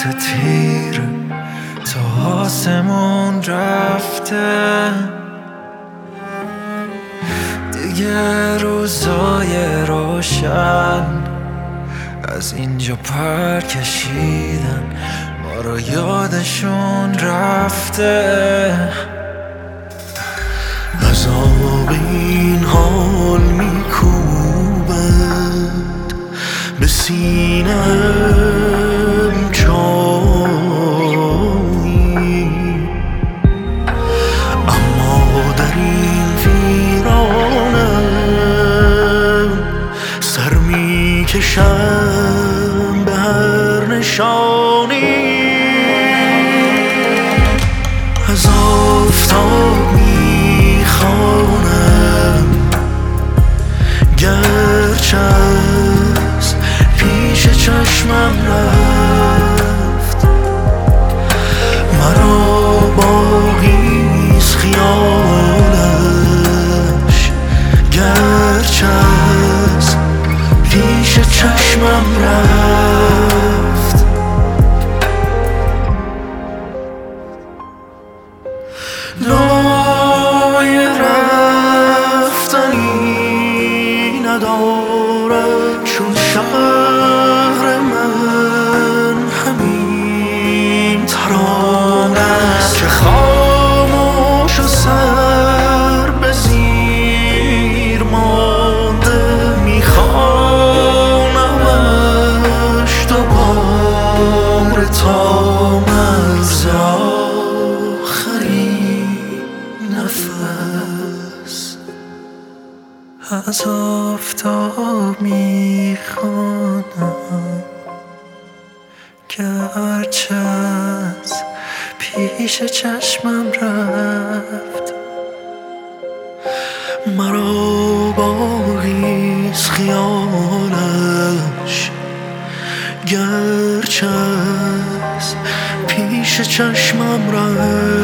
خط تیره تا آسمون رفته، دیگه روزای روشن از اینجا پر کشیدن، ما رو یادشون رفته. عذاب این حال میکوبد به سینه‌ام چایی، اما در این ویرانم سر میکشم به هر نشانی. از آفتاب میخوانم گرچه از پیش چشمم رفت، مرا باقیست خیالش گرچه از پیش چشمم رفت. رای رفتنی ندارد چون شهر من همین ترانه است که خاموش و سر به زیر مانده میخوانمش دوباره تا مرز نفس. از آفتاب میخوانم گرچه از پیش چشمم رفت، مرا باقیست خیالش گرچه از پیش چشمم رفت.